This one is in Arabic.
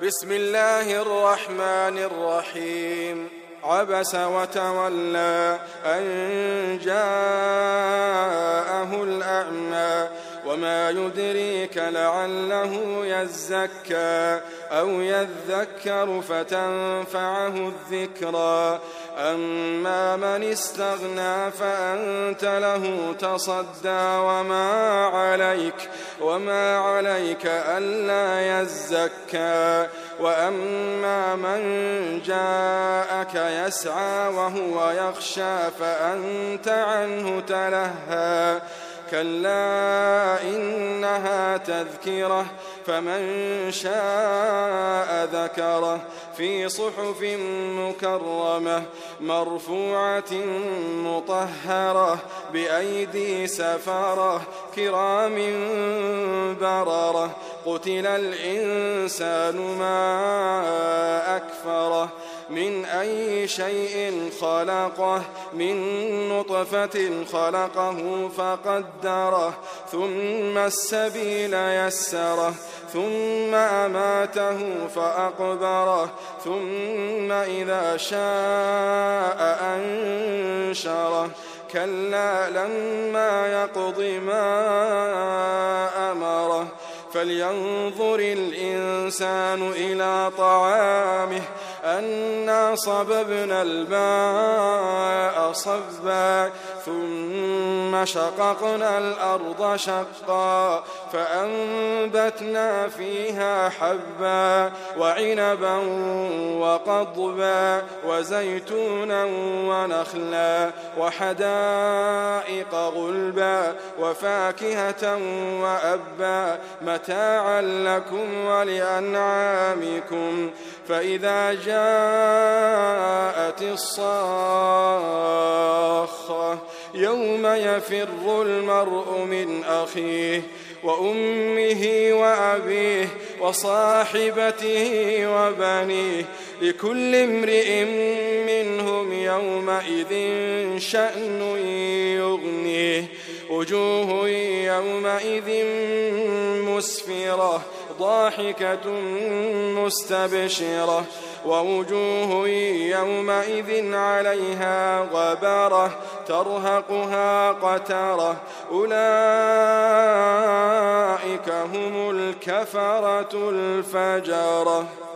بسم الله الرحمن الرحيم. عبس وتولى أن جاءه الأعمى وما يدريك لعله يزكى أو يذكر فتنفعه الذكرى. أما من استغنى فأنت له تصدى وما عليك ألا يزكى. وأما من جاءك يسعى وهو يخشى فأنت عنه تلهى. كلا إنها تذكرة فمن شاء ذكره في صحف مكرمة مرفوعة مطهرة بأيدي سفرة كرام بررة. قتل الإنسان ما أكفره من أي شيء خلقه من نطفة خلقه فقدره ثم السبيل يسره ثم أماته فأقبره ثم إذا شاء أنشره. كلا لما يقض ما أمره. فلينظر الإنسان إلى طعامه أنا صببنا الماء صبا ثم شققنا الأرض شقا فأنبتنا فيها حبا وعنبا وقضبا وزيتونا ونخلا وحدائق غلبا وفاكهة وأبا متاعا لكم ولأنعامكم. فإذا جاءت الصاخة يوم يفر المرء من أخيه وأمه وأبيه وصاحبته وبنيه لكل امرئ منهم يومئذ شأن يغنيه. وجوه يومئذ مسفرة ضاحكة مستبشرة ووجوه يومئذ عليها غبرة ترهقها قترة. أولئك هم الكفرة الفجرة.